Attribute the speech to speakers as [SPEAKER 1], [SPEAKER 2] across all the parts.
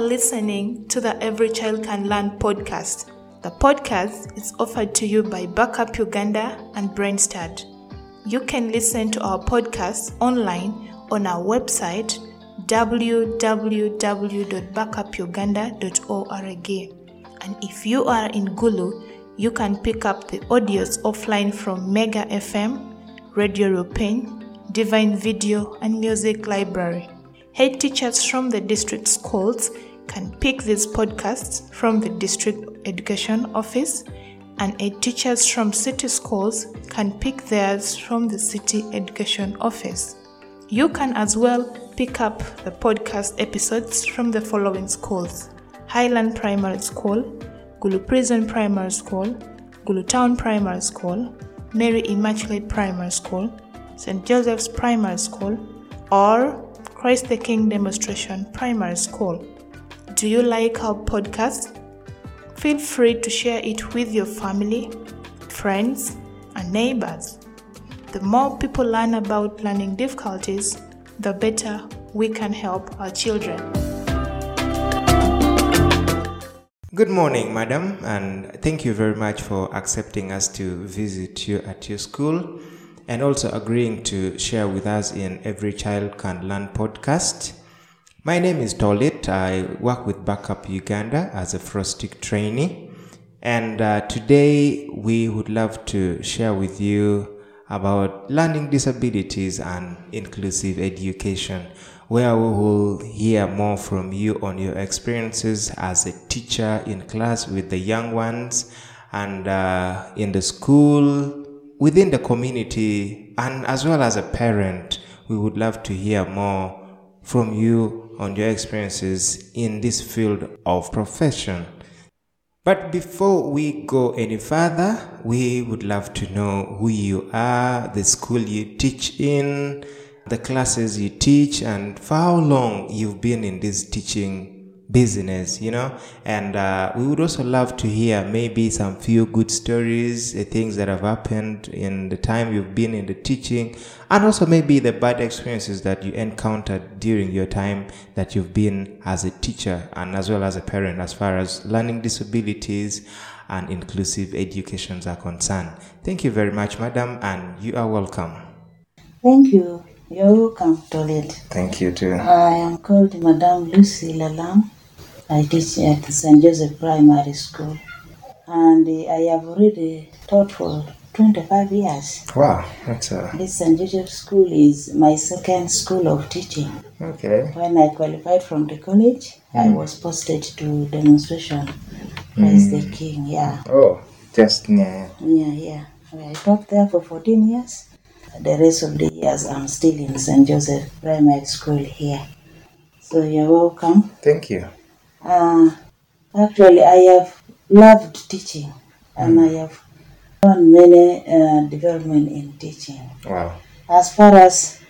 [SPEAKER 1] listening to the Every Child Can Learn podcast. The podcast is offered to you by Backup Uganda and Brainstart. You can listen to our podcast online on our website www.backupuganda.org. And if you are in Gulu, you can pick up the audios offline from Mega FM, Radio Rupin, Divine Video, and Music Library. Head teachers from the district schools can pick these podcasts from the district education office, and head teachers from city schools can pick theirs from the city education office. You can as well pick up the podcast episodes from the following schools: Highland Primary School, Gulu Prison Primary School, Gulu Town Primary School, Mary Immaculate Primary School, St. Joseph's Primary School, or Christ the King Demonstration Primary School. Do you like our podcast? Feel free to share it with your family, friends, and neighbors. The more people learn about learning difficulties, the better we can help our children.
[SPEAKER 2] Good morning, madam, and thank you very much for accepting us to visit you at your school and also agreeing to share with us in Every Child Can Learn podcast. My name is Tolit. I work with Backup Uganda as a Frostic trainee, and today we would love to share with you about learning disabilities and inclusive education, where we will hear more from you on your experiences as a teacher in class with the young ones and in the school, within the community, and as well as a parent. We would love to hear more from you on your experiences in this field of profession. But before we go any further, we would love to know who you are, the school you teach in, the classes you teach, and for how long you've been in this teaching business, and we would also love to hear maybe some few good stories, things that have happened in the time you've been in the teaching, and also maybe the bad experiences that you encountered during your time that you've been as a teacher and as well as a parent, as far as learning disabilities and inclusive educations are concerned. Thank you very much, madam, and you are welcome.
[SPEAKER 3] Thank you. You're welcome, Tolit.
[SPEAKER 2] Thank you too.
[SPEAKER 3] I am called Madame Lucy Lalam. I teach at St. Joseph Primary School, and I have already taught for 25 years.
[SPEAKER 2] Wow,
[SPEAKER 3] This St. Joseph School is my second school of teaching.
[SPEAKER 2] Okay.
[SPEAKER 3] When I qualified from the college, I was posted to demonstration. Praise the King, yeah.
[SPEAKER 2] Oh, just near.
[SPEAKER 3] Yeah. I taught there for 14 years. The rest of the years, I'm still in St. Joseph Primary School here. So you're welcome.
[SPEAKER 2] Thank you.
[SPEAKER 3] Actually, I have loved teaching, and I have done many development in teaching.
[SPEAKER 2] Wow.
[SPEAKER 3] As far as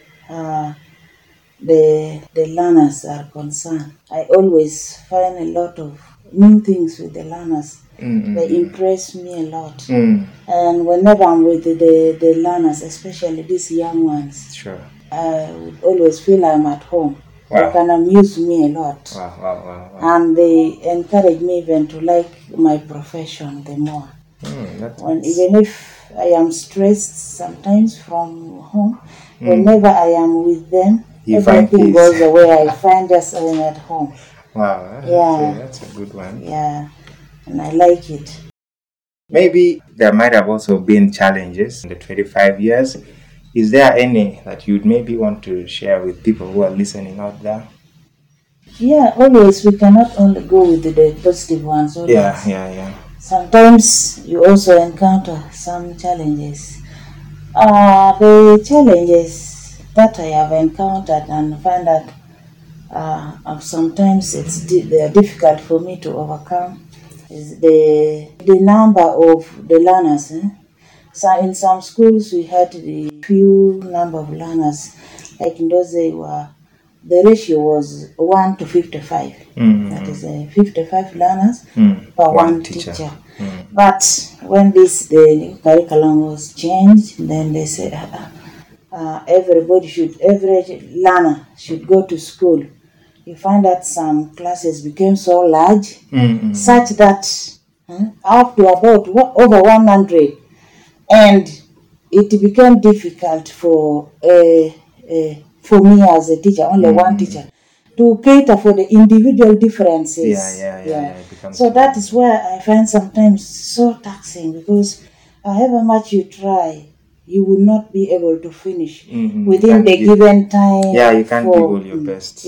[SPEAKER 3] the learners are concerned, I always find a lot of new things with the learners. They impress me a lot. And whenever I'm with the learners, especially these young ones,
[SPEAKER 2] Sure.
[SPEAKER 3] I would always feel I'm at home.
[SPEAKER 2] Wow.
[SPEAKER 3] They can amuse me a lot.
[SPEAKER 2] Wow.
[SPEAKER 3] And they encourage me even to like my profession the more. Even if I am stressed sometimes from home, whenever I am with them, everything goes away. I find just I'm at home.
[SPEAKER 2] Wow.
[SPEAKER 3] Yeah.
[SPEAKER 2] That's a good one.
[SPEAKER 3] Yeah. And I like it.
[SPEAKER 2] Maybe there might have also been challenges in the 25 years. Is there any that you'd maybe want to share with people who are listening out there?
[SPEAKER 3] Yeah, always. We cannot only go with the positive ones. Always.
[SPEAKER 2] Yeah.
[SPEAKER 3] Sometimes you also encounter some challenges. The challenges that I have encountered and find that sometimes they are difficult for me to overcome is the number of the learners. So in some schools we had the few number of learners. Like in those days, the ratio was 1 to 55. That is 55 learners per one teacher. But when the new curriculum was changed, then they said every learner should go to school you find that some classes became so large,
[SPEAKER 2] Mm-hmm.
[SPEAKER 3] such that up to about over 100, and it became difficult for me as a teacher, only one teacher, to cater for the individual differences.
[SPEAKER 2] Yeah. It becomes
[SPEAKER 3] So that is where I find sometimes so taxing, because however much you try, you will not be able to finish within the given time.
[SPEAKER 2] Yeah, you can't give all your best.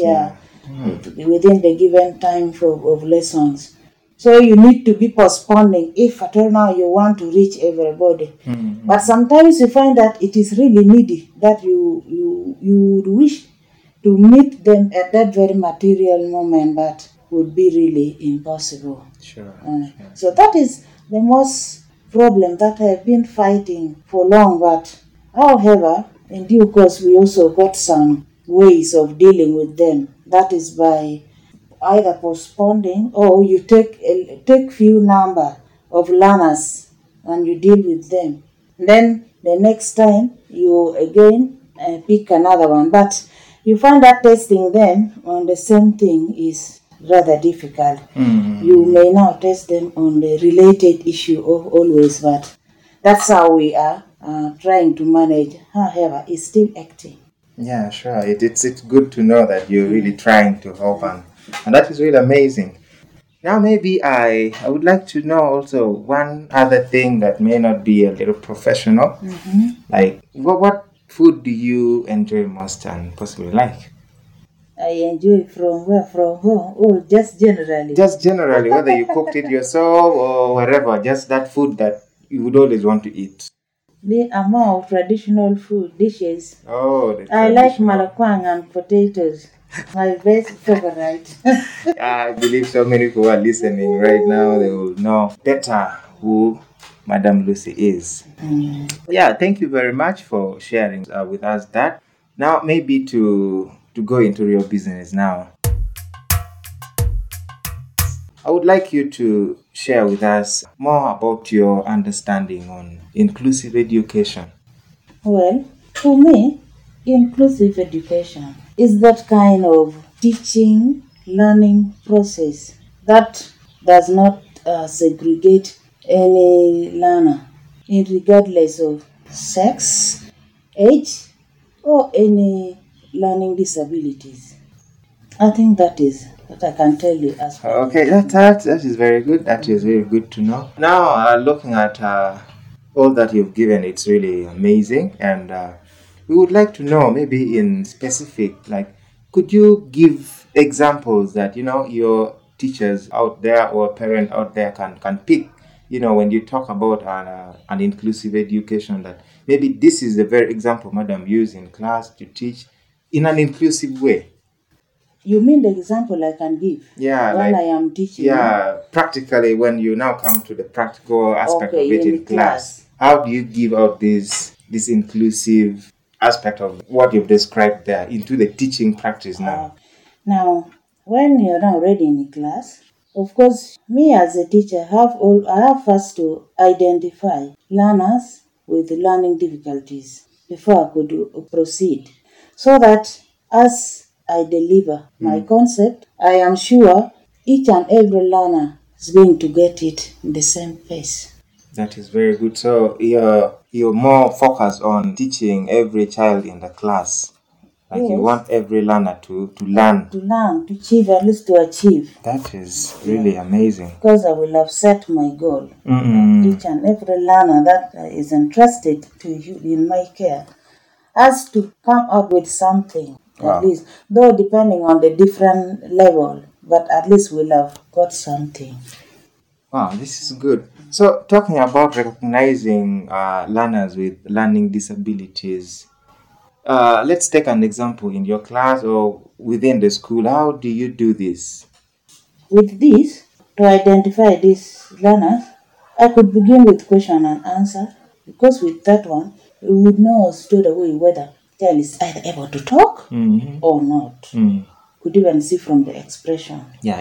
[SPEAKER 3] Within the given time of lessons. So you need to be postponing if at all now you want to reach everybody. But sometimes you find that it is really needy, that you would wish to meet them at that very material moment, but would be really impossible.
[SPEAKER 2] Sure.
[SPEAKER 3] So that is the most problem that I have been fighting for long. But however, in due course, we also got some ways of dealing with them. That is by either postponing, or you take few number of learners and you deal with them. Then the next time you again pick another one. But you find that testing them on the same thing is rather difficult. You may now test them on the related issue of always, but that's how we are trying to manage. However, it's still acting.
[SPEAKER 2] Yeah, sure. It's good to know that you're really trying to help, and that is really amazing. Now, maybe I would like to know also one other thing that may not be a little professional. Like, what food do you enjoy most and possibly like?
[SPEAKER 3] I enjoy from where? From home? Oh, just generally.
[SPEAKER 2] Just generally, whether you cooked it yourself or wherever, just that food that you would always want to eat.
[SPEAKER 3] The amount of traditional food dishes.
[SPEAKER 2] Oh,
[SPEAKER 3] I like malakwang and potatoes. My best favorite.
[SPEAKER 2] I believe so many people are listening right now. They will know better who Madam Lucy is. Yeah, thank you very much for sharing with us that. Now, maybe to go into real business now. I would like you to share with us more about your understanding on inclusive education.
[SPEAKER 3] Well, for me, inclusive education is that kind of teaching, learning process that does not segregate any learner, regardless of sex, age, or any learning disabilities. I think that is what I can tell you as well.
[SPEAKER 2] Okay, that is very good. That is very good to know. Now, looking at all that you've given, it's really amazing, and we would like to know, maybe in specific, like, could you give examples that your teachers out there or parents out there can pick? When you talk about an inclusive education, that maybe this is the very example Madam used in class to teach in an inclusive way.
[SPEAKER 3] You mean the example I can give?
[SPEAKER 2] Yeah,
[SPEAKER 3] when I am teaching.
[SPEAKER 2] Yeah, practically, when you now come to the practical aspect of it in class, how do you give out this inclusive aspect of what you've described there into the teaching practice now?
[SPEAKER 3] Now, when you're now ready in the class, of course, me as a teacher I have first to identify learners with learning difficulties before I could proceed, so that as I deliver my concept, I am sure each and every learner is going to get it in the same pace.
[SPEAKER 2] That is very good. So you're more focused on teaching every child in the class. Like, yes. You want every learner to learn.
[SPEAKER 3] To achieve, at least to achieve.
[SPEAKER 2] That is really amazing.
[SPEAKER 3] Because I will have set my goal. Each and every learner that is entrusted to you in my care has to come up with something. Wow. At least, though depending on the different level, but at least we'll have got something.
[SPEAKER 2] Wow, this is good. So, talking about recognizing learners with learning disabilities, let's take an example in your class or within the school. How do you do this?
[SPEAKER 3] With this, to identify these learners, I could begin with question and answer, because with that one, we would know straight away whether the child is either able to talk or not. Could even see from the expression.
[SPEAKER 2] Yeah.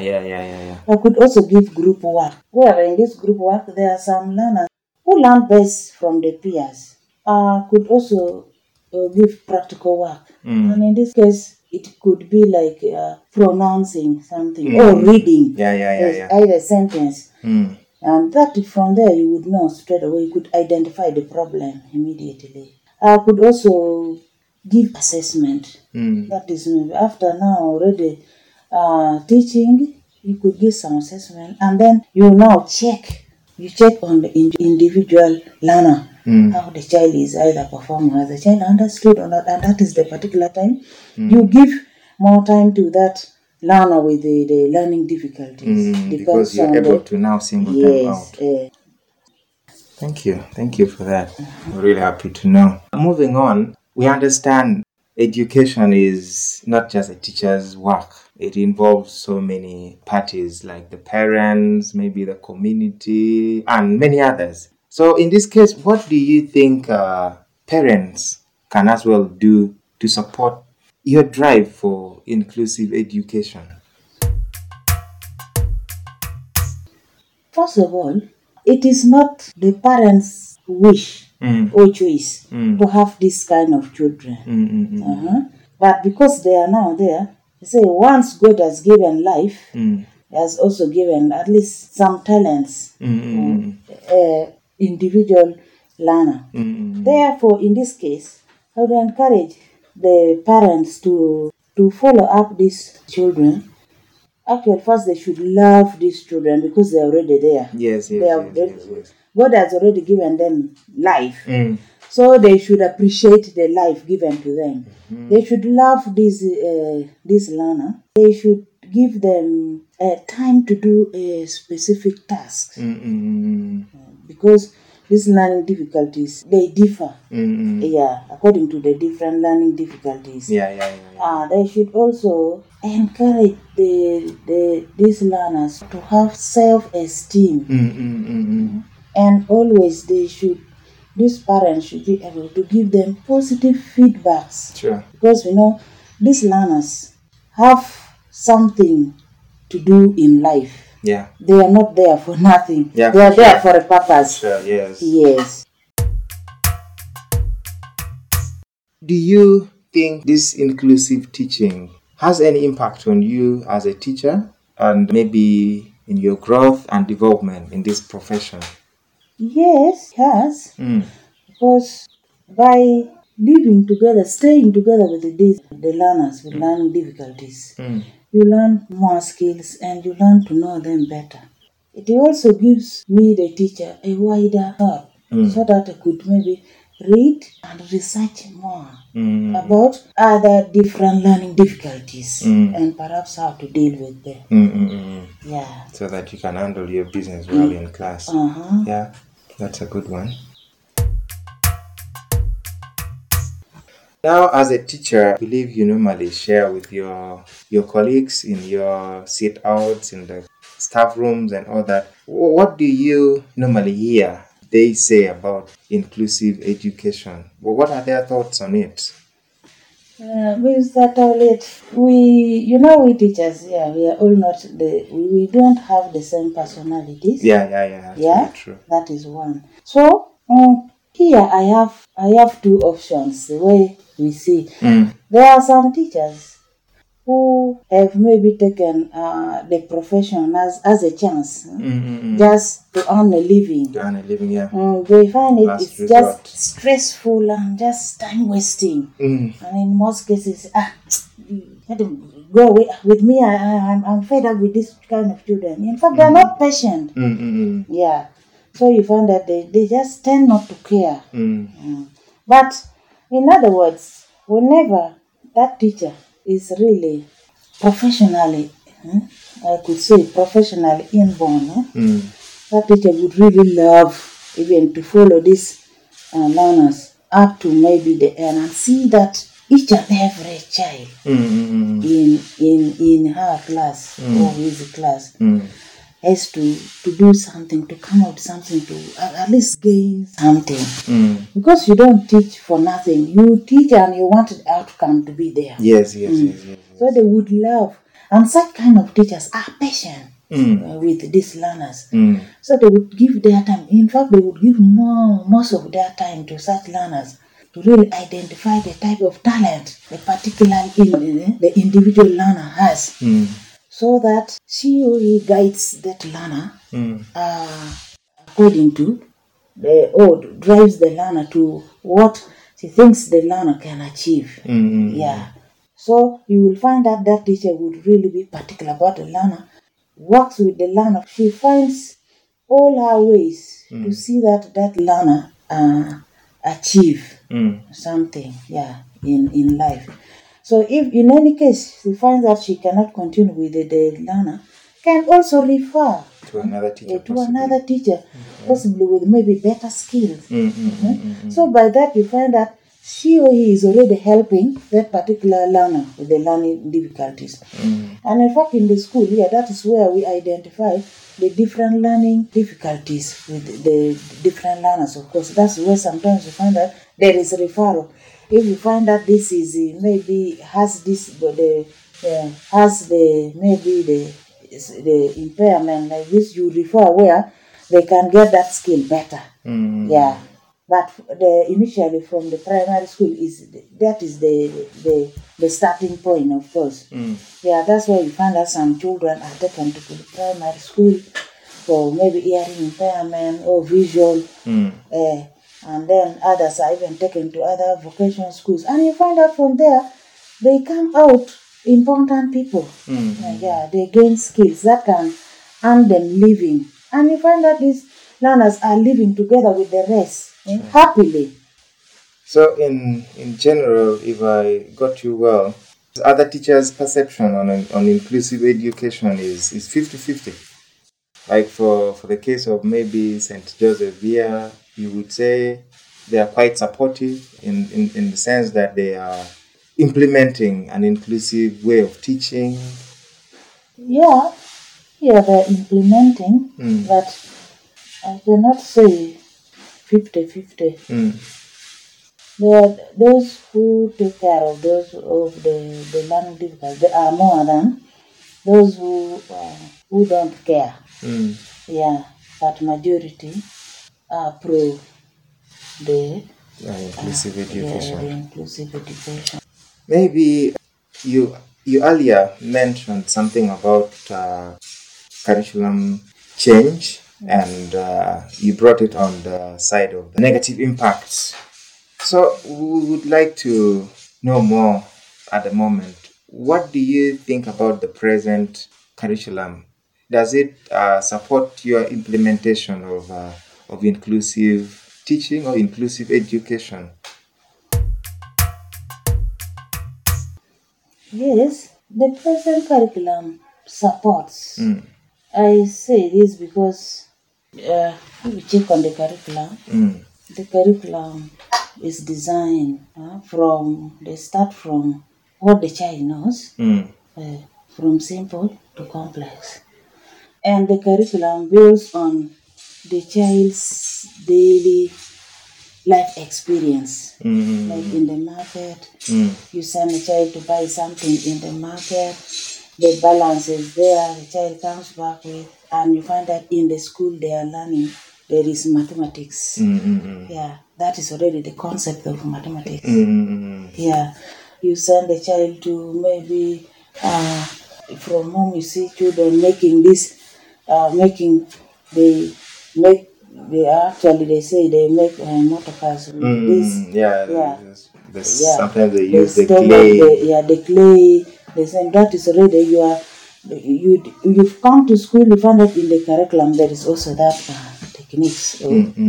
[SPEAKER 3] I could also give group work. Where in this group work, there are some learners who learn best from the peers. Could also give practical work. And in this case, it could be like pronouncing something or reading either sentence. And that from there you would know straight away, you could identify the problem immediately. I could also give assessment. That is, after now already teaching, you could give some assessment, and then you now check. You check on the individual learner, how the child is either performing, has the child understood or not, and that is the particular time. You give more time to that learner with the learning difficulties.
[SPEAKER 2] Because you're able to now single them out. Thank you for that. I'm really happy to know. Moving on, we understand education is not just a teacher's work. It involves so many parties like the parents, maybe the community, and many others. So in this case, what do you think parents can as well do to support your drive for inclusive education?
[SPEAKER 3] First of all, it is not the parents' wish or choice to have this kind of children. But because they are now there, they say once God has given life, He has also given at least some talents individual learner. Therefore, in this case, I would encourage the parents to follow up these children. Actually, first they should love these children because they're already there.
[SPEAKER 2] Yes.
[SPEAKER 3] God has already given them life. So they should appreciate the life given to them. They should love this learner. They should give them time to do a specific task. Because these learning difficulties, they differ. According to the different learning difficulties. They should also encourage these learners to have self-esteem. And always these parents should be able to give them positive feedbacks.
[SPEAKER 2] Sure.
[SPEAKER 3] Because these learners have something to do in life.
[SPEAKER 2] Yeah.
[SPEAKER 3] They are not there for nothing.
[SPEAKER 2] Yeah,
[SPEAKER 3] they are there for a purpose.
[SPEAKER 2] Sure, yes.
[SPEAKER 3] Yes.
[SPEAKER 2] Do you think this inclusive teaching has any impact on you as a teacher and maybe in your growth and development in this profession?
[SPEAKER 3] Yes, it has. Because by living together, staying together with the learners with learning difficulties, you learn more skills and you learn to know them better. It also gives me, the teacher, a wider thought so that I could maybe read and research more about other different learning difficulties and perhaps how to deal with them. Yeah.
[SPEAKER 2] So that you can handle your business well in class. Yeah, that's a good one. Now, as a teacher, I believe you normally share with your colleagues in your sit-outs, in the staff rooms and all that. What do you normally hear they say about inclusive education? What are their thoughts on it?
[SPEAKER 3] Mr. Toilet, we teachers, we are all not we don't have the same personalities.
[SPEAKER 2] Yeah, true.
[SPEAKER 3] That is one. So here I have two options. The way we see, there are some teachers who have maybe taken the profession as a chance, just to earn a living. They find it's just stressful and just time wasting. And in most cases, go away with me. I'm fed up with this kind of children. In fact, they're not patient. Yeah. So you find that they just tend not to care. But in other words, whenever that teacher is really professionally, I could say professionally inborn, that teacher would really love even to follow these learners up to maybe the end and see that each and every child in her class or his class has to do something, to come out something, to at least gain something. Because you don't teach for nothing. You teach and you want the outcome to be there.
[SPEAKER 2] Yes.
[SPEAKER 3] So they would love. And such kind of teachers are patient with these learners. So they would give their time. In fact, they would give most of their time to such learners to really identify the type of talent the the individual learner has, so that she or he guides that learner according to drives the learner to what she thinks the learner can achieve. Yeah. So you will find that that teacher would really be particular about the learner, works with the learner. She finds all her ways to see that that learner achieve something, in life. So if in any case she finds that she cannot continue with the learner, can also refer
[SPEAKER 2] to another teacher,
[SPEAKER 3] possibly with maybe better skills. So by that you find that she or he is already helping that particular learner with the learning difficulties. And in fact in the school, that is where we identify the different learning difficulties with the different learners. Of course, that's where sometimes you find that there is a referral. If you find that this is maybe has this, the impairment like this, you refer where they can get that skill better. But initially from the primary school that is the starting point, of course. That's why you find that some children are taken to the primary school for maybe hearing impairment or visual, and then others are even taken to other vocational schools, and you find out from there they come out important people. They gain skills that can earn them living, and you find that these learners are living together with the rest happily.
[SPEAKER 2] So in general, if I got you well, other teachers' perception on inclusive education is 50-50. Like for the case of maybe St. Joseph here, you would say they are quite supportive in the sense that they are implementing an inclusive way of teaching.
[SPEAKER 3] They're implementing, but I cannot say 50-50. There are those who take care of those of the learning difficulties. There are more than those who don't care. But majority are pro the
[SPEAKER 2] inclusive education.
[SPEAKER 3] Inclusive education.
[SPEAKER 2] Maybe you earlier mentioned something about curriculum change, and you brought it on the side of the negative impacts. So we would like to know more at the moment. What do you think about the present curriculum? Does it support your implementation of inclusive teaching or inclusive education?
[SPEAKER 3] Yes, the present curriculum supports. I say this because if you check on the curriculum, the curriculum is designed from what the child knows, from simple to complex. And the curriculum builds on the child's daily life experience. Like in the market, you send a child to buy something in the market, the balance is there, the child comes back with, and you find that in the school they are learning, there is mathematics. That is already the concept of mathematics. You send the child to maybe from home you see children making this, they say they make motor cars with this.
[SPEAKER 2] Sometimes they use the clay.
[SPEAKER 3] The clay. They say that is already you've come to school, you find that in the curriculum there is also that techniques.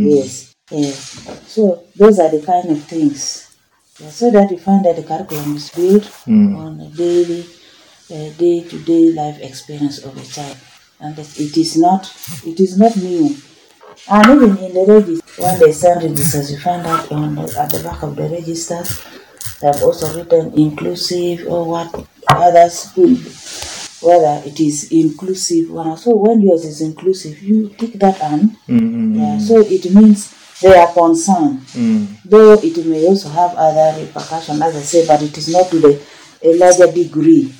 [SPEAKER 3] So those are the kind of things. So that you find that the curriculum is built on a daily, day-to-day life experience of a child, and it is not new. And even in the register, when they send registers, you find out at the back of the register, they have also written inclusive or what other school, whether it is inclusive. So when yours is inclusive, you take that on. So it means they are concerned. Though it may also have other repercussions, as I say, but it is not to a larger degree.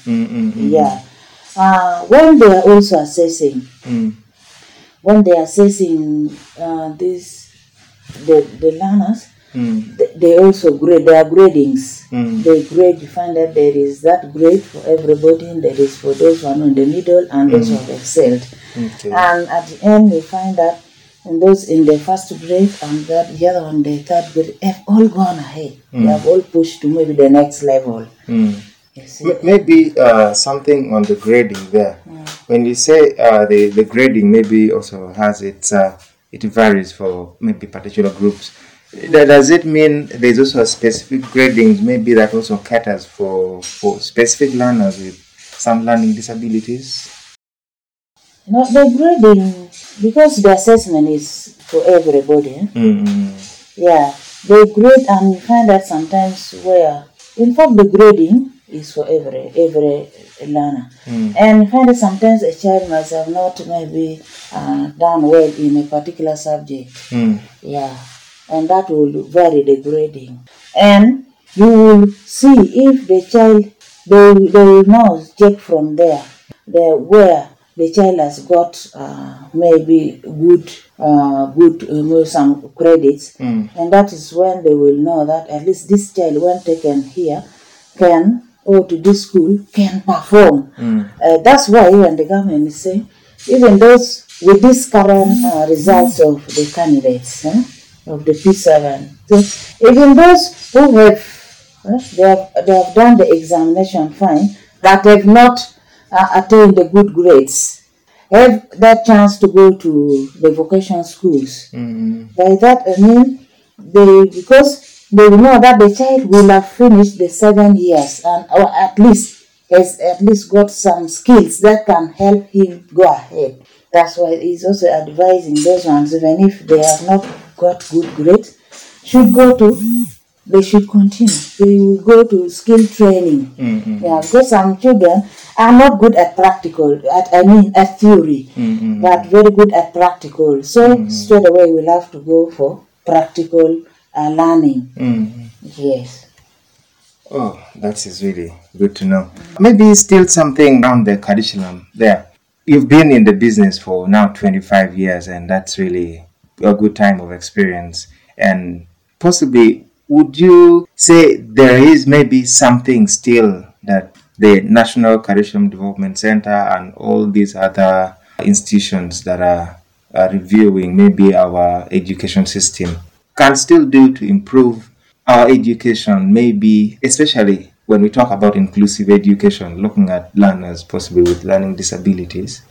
[SPEAKER 3] When they are also assessing, the learners, They also grade. There are gradings. They grade. You find that there is that grade for everybody. And there is for those who are in the middle and those who have excelled.
[SPEAKER 2] Okay.
[SPEAKER 3] And at the end, you find that those in the first grade and that the other one, the third grade, have all gone ahead. They have all pushed to maybe the next level.
[SPEAKER 2] Maybe something on the grading there. When you say the grading maybe also has its, it varies for maybe particular groups. Does it mean there's also a specific grading maybe that also caters for specific learners with some learning disabilities?
[SPEAKER 3] No, the grading, because the assessment is for everybody. Yeah, they grade and you find that sometimes where, in fact, the grading is for every learner. And you find that sometimes a child must have not maybe done well in a particular subject. Yeah, and that will vary the grading. And you will see if the child, they will now check from there, where the child has got maybe good some credits, and that is when they will know that at least this child, when taken here, can or to this school can perform. That's why even the government is saying, even those with these current results of the candidates of the P7, so even those who have they have done the examination fine, that have not attained the good grades, have that chance to go to the vocational schools. By that I mean because they will know that the child will have finished the 7 years and or at least has at least got some skills that can help him go ahead. That's why he's also advising those ones, even if they have not got good grades, they should continue. They will go to skill training. Yeah, because some children are not good at practical, at theory, but very good at practical. So straight away we'll have to go for practical learning. Yes.
[SPEAKER 2] Oh, that is really good to know. Maybe still something around the curriculum there. You've been in the business for now 25 years, and that's really a good time of experience. And possibly, would you say there is maybe something still that the National Curriculum Development Center and all these other institutions that are reviewing maybe our education system can still do to improve our education, maybe especially when we talk about inclusive education, looking at learners possibly with learning disabilities?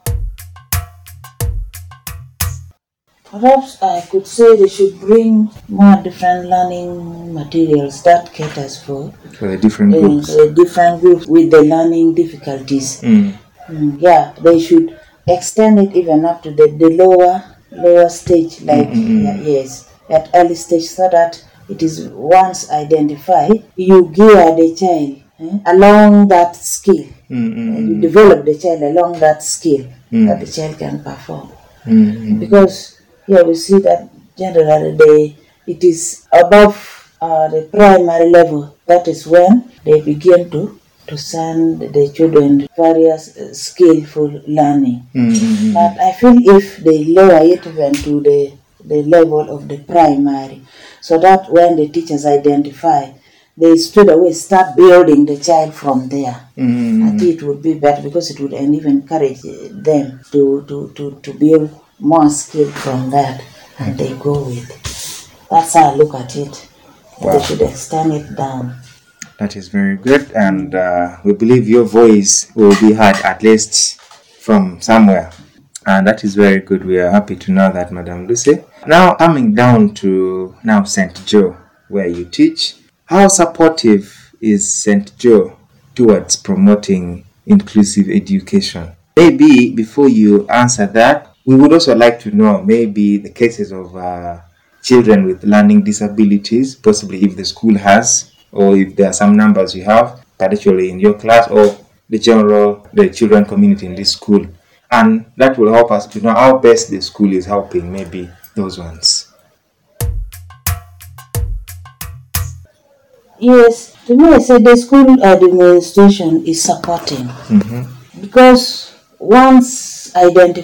[SPEAKER 3] Perhaps I could say they should bring more different learning materials that caters for
[SPEAKER 2] the different groups.
[SPEAKER 3] Different groups with the learning difficulties. Yeah, they should extend it even up to the lower stage, like yes, at early stage, so that it is once identified, you gear the child along that skill. You develop the child along that skill that the child can perform. Because here we see that generally it is above the primary level. That is when they begin to send the children various skillful learning. But I feel if they lower it even to the level of the primary, so that when the teachers identify, they straight away start building the child from there. I think it would be better, because it would even encourage them to build more skill from that, and they go with it. That's how I look at it. Wow. They should extend it down.
[SPEAKER 2] That is very good, and we believe your voice will be heard at least from somewhere, and that is very good. We are happy to know that, Madam Lucy. Now coming down to St. Joe, where you teach, how supportive is St. Joe towards promoting inclusive education? Maybe before you answer that, we would also like to know maybe the cases of children with learning disabilities, possibly if the school has, or if there are some numbers you have, particularly in your class or the children community in this school. And that will help us to know how best the school is helping maybe those ones.
[SPEAKER 3] Yes, to me I say the school administration is supporting. Because once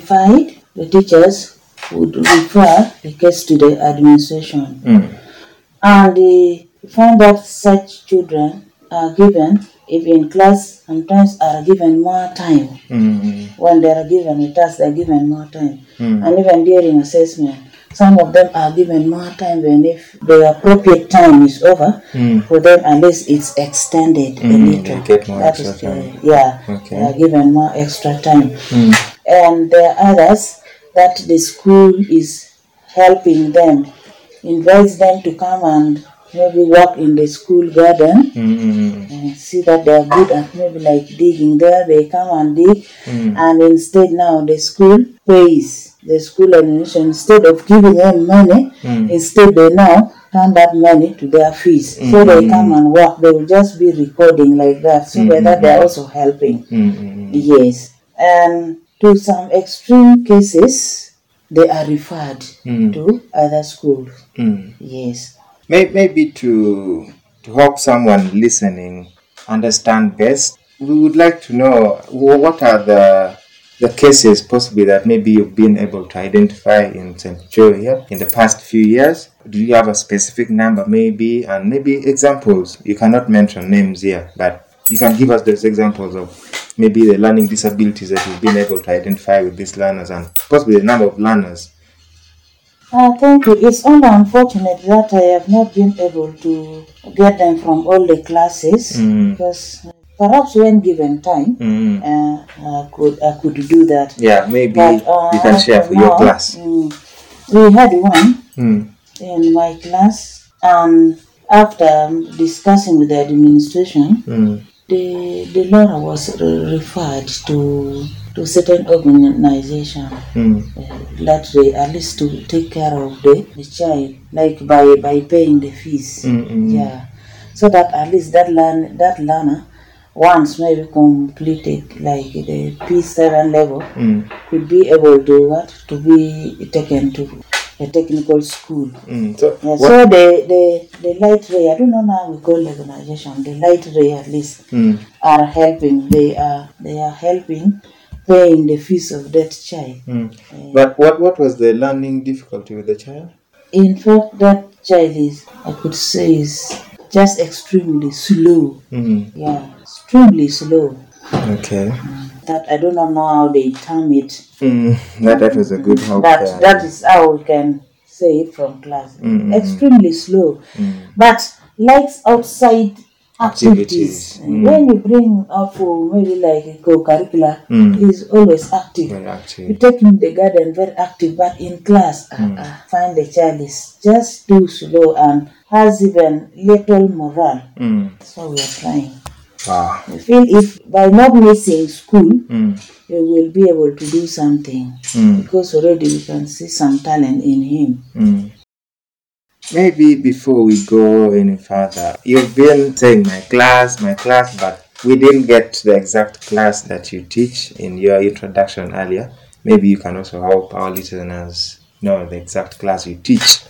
[SPEAKER 3] identified, the teachers would refer the case to the administration. And we find that such children are given, if in class, sometimes are given more time. When they are given a task, they are given more time. And even during assessment, some of them are given more time, when if the appropriate time is over, for them at least it's extended a little.
[SPEAKER 2] They get more
[SPEAKER 3] That
[SPEAKER 2] extra
[SPEAKER 3] is,
[SPEAKER 2] time.
[SPEAKER 3] they are given more extra time. And there are others that the school is helping them, invites them to come and maybe work in the school garden, and see that they are good at maybe like digging there. They come and dig, and instead now the school pays the school administration, instead of giving them money, instead they now turn that money to their fees. So they come and work. They will just be recording like that. So by that they are also helping. Yes. And to some extreme cases, they are referred to other schools. Yes.
[SPEAKER 2] Maybe to help someone listening understand best, we would like to know what are the cases possibly that maybe you've been able to identify in St. Joe here in the past few years. Do you have a specific number maybe, and maybe examples? You cannot mention names here, but you can give us those examples of maybe the learning disabilities that you've been able to identify with these learners, and possibly the number of learners.
[SPEAKER 3] Thank you. It's only unfortunate that I have not been able to get them from all the classes, because perhaps when given time, I could do that.
[SPEAKER 2] Yeah, maybe
[SPEAKER 3] But,
[SPEAKER 2] you can share for your class.
[SPEAKER 3] We had one in my class, and after discussing with the administration, the learner was referred to certain organization that they at least to take care of the child, like by paying the fees. Yeah, so that at least that learner once maybe completed like the P7 level could be able to be taken to a technical school. So the light ray, I don't know now we call the organization, the light ray at least are helping. They are helping paying the fees of that child.
[SPEAKER 2] But what was the learning difficulty with the child?
[SPEAKER 3] In fact, that child is, I could say, is just extremely slow. Yeah, extremely slow.
[SPEAKER 2] Okay.
[SPEAKER 3] That I don't know how they term it.
[SPEAKER 2] That was a good help.
[SPEAKER 3] That is how we can say it from class. Extremely slow, but likes outside activities. When you bring up for maybe like a co-curricular, he's always active.
[SPEAKER 2] Very active.
[SPEAKER 3] You take him in the garden, very active, but in class, I find the child is just too slow and has even little morale. So we are trying.
[SPEAKER 2] Wow.
[SPEAKER 3] I feel if by not missing school, he will be able to do something, because already we can see some talent in him.
[SPEAKER 2] Maybe before we go any further, you've been saying my class, but we didn't get the exact class that you teach in your introduction earlier. Maybe you can also help our listeners know the exact class you teach.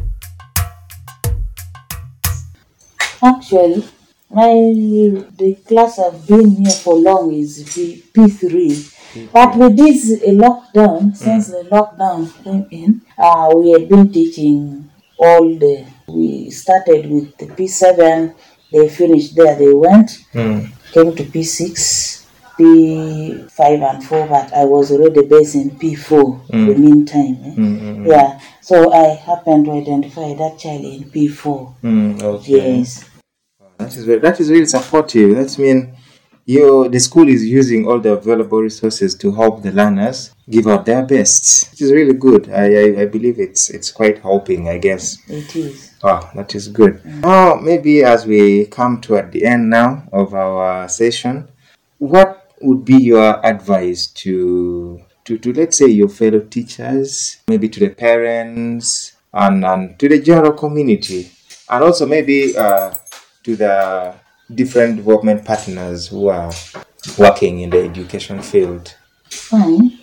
[SPEAKER 3] Actually, the class I've been here for long is P3. But with this lockdown, since the lockdown came in, we had been teaching we started with the P7, they finished there, they went, came to P6, P5 and 4, but I was already based in P4 in the meantime. Yeah, so I happened to identify that child in P4.
[SPEAKER 2] Okay.
[SPEAKER 3] Yes.
[SPEAKER 2] That is really supportive. That means the school is using all the available resources to help the learners give out their best. It is really good. I believe it's quite helping, I guess.
[SPEAKER 3] It is.
[SPEAKER 2] Wow, that is good. Now, maybe as we come to at the end now of our session, what would be your advice to let's say your fellow teachers, maybe to the parents and to the general community, and also maybe to the different development partners who are working in the education field?
[SPEAKER 3] Fine.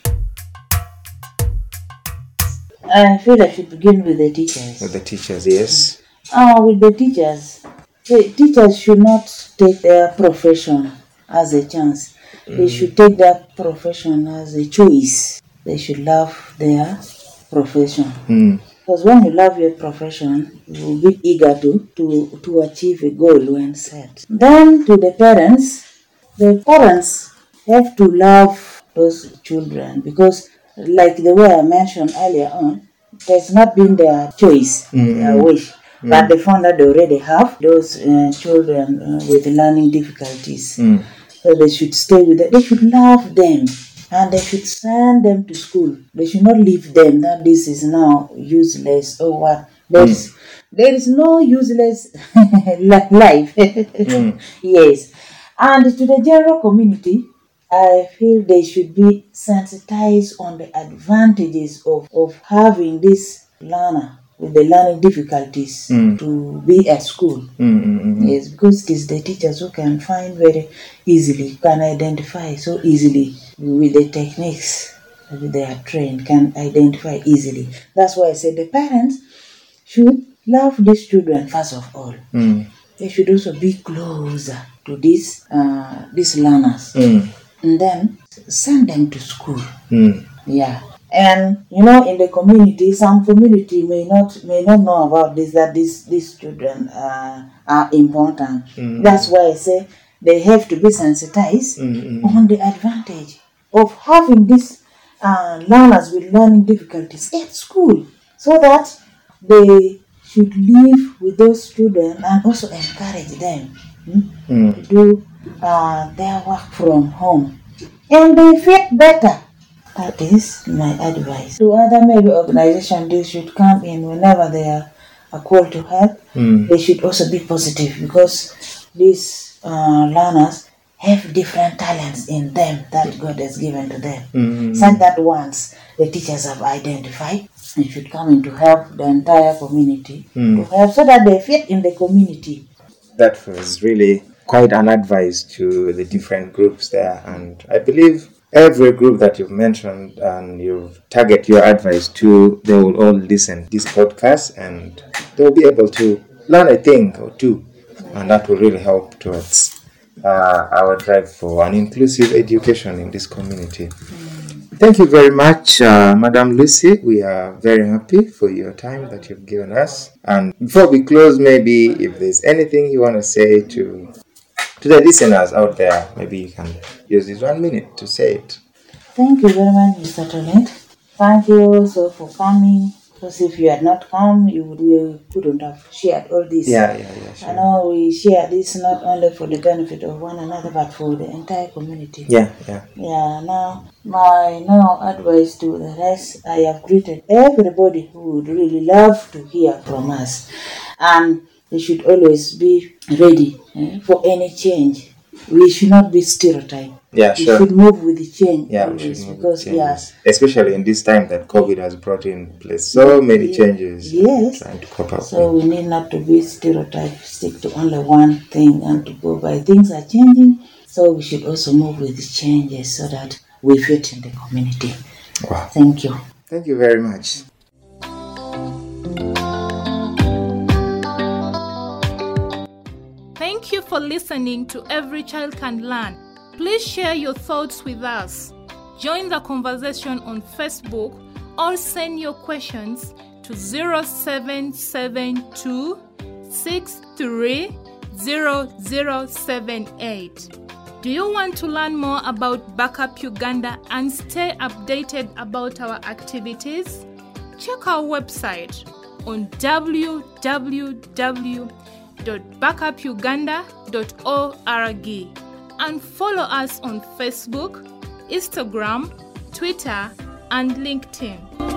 [SPEAKER 3] I feel I should begin with the teachers.
[SPEAKER 2] With the teachers, yes.
[SPEAKER 3] With the teachers should not take their profession as a chance. They should take their profession as a choice. They should love their profession. Because when you love your profession, you will be eager to achieve a goal when set. Then to the parents have to love those children because, like the way I mentioned earlier on, it has not been their choice, their wish. But they found that they already have those children with learning difficulties. So they should stay with them. They should love them. And they should send them to school. They should not leave them that this is now useless or what. There is no useless life. Yes. And to the general community, I feel they should be sensitized on the advantages of having this learner with the learning difficulties to be at school. Yes, because it is the teachers who can find very easily, can identify so easily with the techniques that they are trained, can identify easily. That's why I said the parents should love these children first of all. They should also be closer to these learners. And then send them to school. Yeah. And in the community, some community may not know about this, that these children are important. That's why I say they have to be sensitized on the advantage of having these learners with learning difficulties at school, so that they should live with those children and also encourage them to do their work from home, and they feel better. That is my advice. To other maybe organizations, they should come in whenever they are called to help. They should also be positive, because these learners have different talents in them that God has given to them. Such that once the teachers have identified, they should come in to help the entire community, to help so that they fit in the community.
[SPEAKER 2] That was really quite an advice to the different groups there, and I believe every group that you've mentioned and you target your advice to, they will all listen to this podcast and they'll be able to learn a thing or two, and that will really help towards our drive for an inclusive education in this community. Thank you very much, Madam Lucy. We are very happy for your time that you've given us. And before we close, maybe if there's anything you want to say to the listeners out there, maybe you can use this 1 minute to say it.
[SPEAKER 3] Thank you very much, Mr. Tonet. Thank you also for coming, because if you had not come, we couldn't have shared all this.
[SPEAKER 2] Yeah, sure.
[SPEAKER 3] I know we share this not only for the benefit of one another, but for the entire community.
[SPEAKER 2] Yeah.
[SPEAKER 3] Now, my advice to the rest, I have greeted everybody who would really love to hear from us. And they should always be ready for any change. We should not be stereotyped.
[SPEAKER 2] Yeah, sure.
[SPEAKER 3] We should move with the change.
[SPEAKER 2] Yeah,
[SPEAKER 3] always,
[SPEAKER 2] we should move
[SPEAKER 3] because
[SPEAKER 2] with changes. Especially in this time that COVID has brought in place so many changes.
[SPEAKER 3] Yes.
[SPEAKER 2] Trying to cope up.
[SPEAKER 3] So we need not to be stereotyped, stick to only one thing and to go by. Things are changing, so we should also move with the changes so that we fit in the community.
[SPEAKER 2] Wow.
[SPEAKER 3] Thank you.
[SPEAKER 2] Thank you very much.
[SPEAKER 1] Thank you for listening to Every Child Can Learn. Please share your thoughts with us. Join the conversation on Facebook or send your questions to 0772 630078. Do you want to learn more about Backup Uganda and stay updated about our activities? Check our website on www.backupuganda.org and follow us on Facebook, Instagram, Twitter, and LinkedIn.